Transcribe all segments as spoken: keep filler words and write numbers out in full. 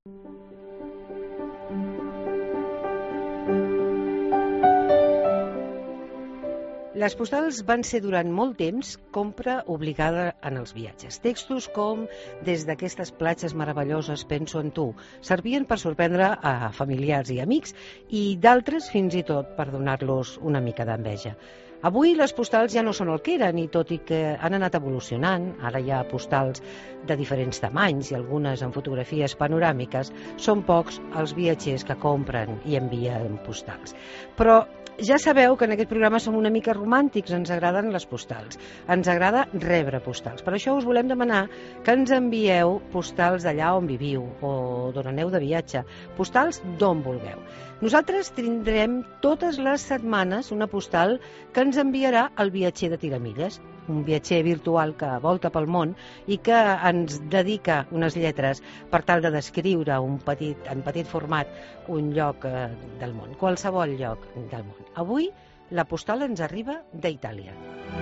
Les postals van ser durant molt temps compra obligada en els viatges. Textos com "Des d'aquestes platges meravelloses penso en tu" servien per sorprendre a familiars i amics i d'altres fins i tot per donar-los una mica d'enveja. Avui les postals ja no són el que eren i tot i que han anat evolucionant, ara hi ha postals de diferents tamanys i algunes amb fotografies panoràmiques, són pocs els viatgers que compren i envien postals. Però ja sabeu que en aquest programa som una mica romàntics, ens agraden les postals, ens agrada rebre postals. Per això us volem demanar que ens envieu postals d'allà on viviu o d'on aneu de viatge, postals d'on vulgueu. Nosaltres tindrem totes les setmanes una postal que ens enviarà el viatger de Tiramilles, un viatger virtual que volta pel món i que ens dedica unes lletres per tal de descriure un petit, en petit format un lloc eh, del món, qualsevol lloc del món. Avui la postal ens arriba d'Itàlia.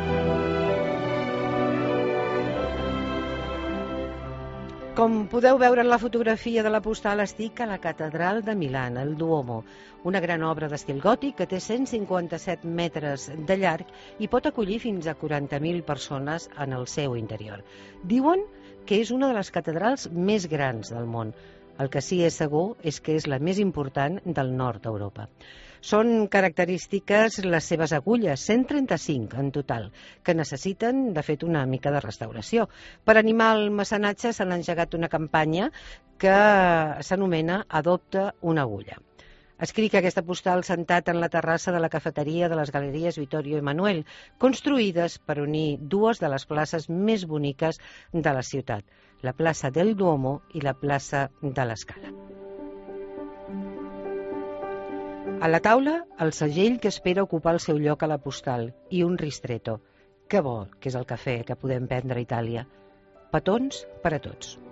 Com podeu veure en la fotografia de la postal, estic a la catedral de Milà, el Duomo, una gran obra d'estil gòtic que té cent cinquanta-set metres de llarg i pot acollir fins a quaranta mil persones en el seu interior. Diuen que és una de les catedrals més grans del món. El que sí és segur és que és la més important del nord d'Europa. Són característiques les seves agulles, cent trenta-cinc en total, que necessiten, de fet, una mica de restauració. Per animar el mecenatge s'ha engegat una campanya que s'anomena Adopta una agulla. Escric aquesta postal sentat en la terrassa de la cafeteria de les Galeries Vittorio Emanuel, construïdes per unir dues de les places més boniques de la ciutat, la plaça del Duomo i la plaça de l'Escala. A la taula, el segell que espera ocupar el seu lloc a la postal i un ristretto. Que bo que és el cafè que podem prendre a Itàlia. Petons per a tots.